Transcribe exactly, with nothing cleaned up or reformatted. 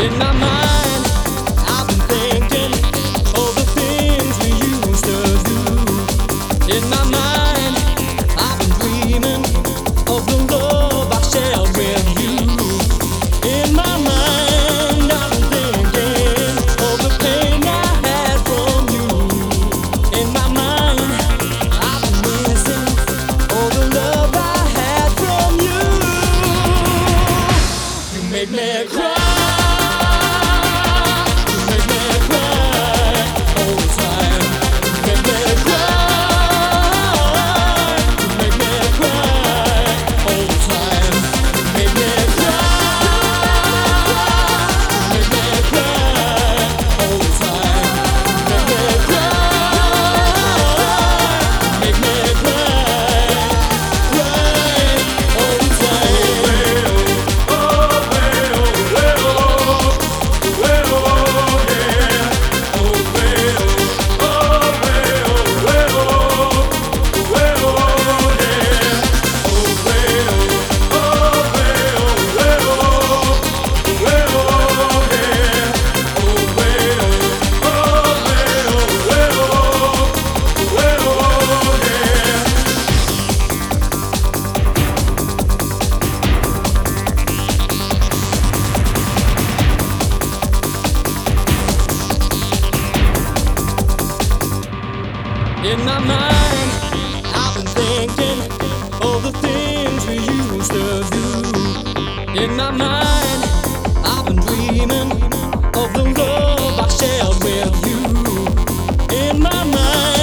In my mind, I've been thinking of the things we used to do. In my mind, I've been dreaming of the love I shared with you. In my mind, I've been thinking of the pain I had from you. In my mind, I've been missing all the love I had from you. You make me cry. In my mind, I've been thinking of the things we used to do. In my mind, I've been dreaming of the love I shared with you. In my mind.